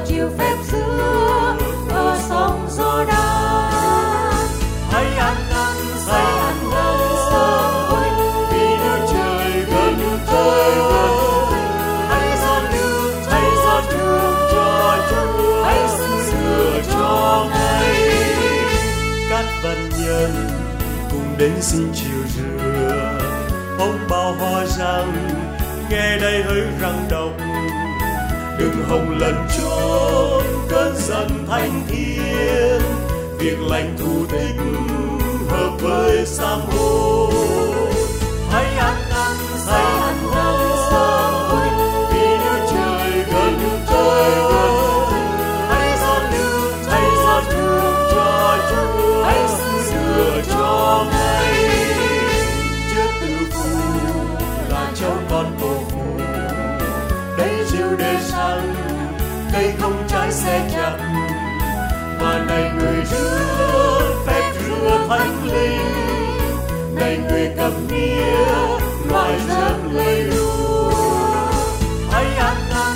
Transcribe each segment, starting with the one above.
chịu phép rửa ở sóng gió đá. Hãy ăn năn soi, vì nước trời gần tới gần. Hãy giọt nước cho Chúa, hãy xin rửa cho Ngài. Các vân nhân cùng đến xin chiều rửa. Ông bao hoa rằng nghe đây hơi răng độc. Đừng hòng lần trốn cơn giận thánh thiên. Việc lành thù thích hợp với sám hối. Hãy ăn năn soi, vì nước trời gần tới gần. Hãy giọt nước cho Chúa, hãy xin rửa cho Ngài. Trước tư phụ là cháu con tổ phụ, đây chiều để sang cây không trái xe chặt. Và này người rửa phép rửa thánh linh, này người cầm nia loại giấc lời ru. Hãy ăn năn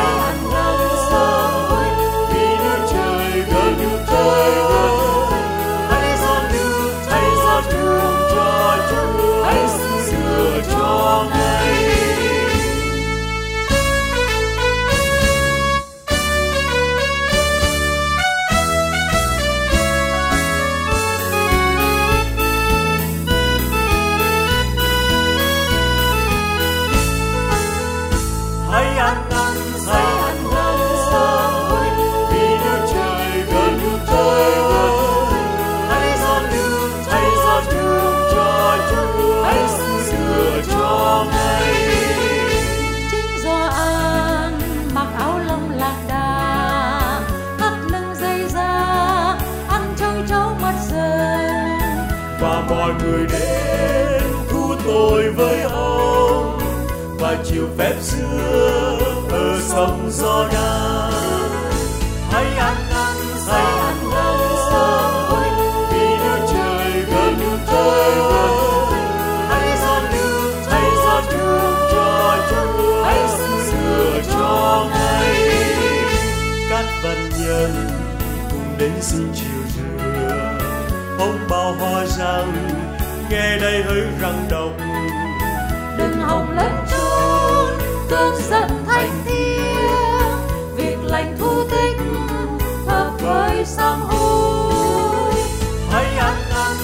soi, vì nước trời gần tới gần. Hãy giọt nước cho Chúa, hãy xin rửa cho Ngài. Hãy ăn năn soi, vì nước trời gần tới gần. Hãy giọt nước cho Chúa, hãy xin rửa cho Ngài. Chính do an mặc áo lông lạc đà, thắt lưng dây da, ăn châu chấu mất dần. Và mọi người đến thu tội với ông và chịu phép rửa ở sông gió đá. Hãy ăn năn soi, vì nước trời gần tới gần. Hãy giọt nước cho Chúa, hãy xin rửa cho Ngài. Các vân nhân cùng đến xin chiều rửa. Ông bao hoa rằng nghe đây hơi răng độc. Đừng hòng lẫn trốn cơn giận thánh thiên. Việc lành thù thích hợp với sám hối. Hãy ăn năn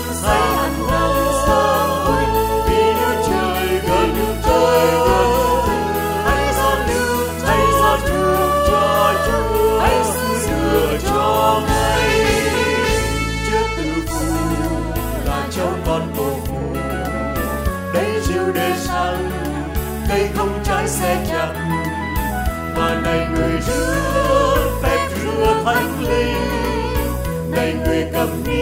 soi, vì nước trời gần tới gần. Hãy giọt nước cho Chúa, hãy xin rửa cho Ngài. Trước tư phụ là cháu con tổ phụ, đây chiều để sang cây không trái xe chặt. Và này người rửa phép rửa thánh linh, này người cầm nia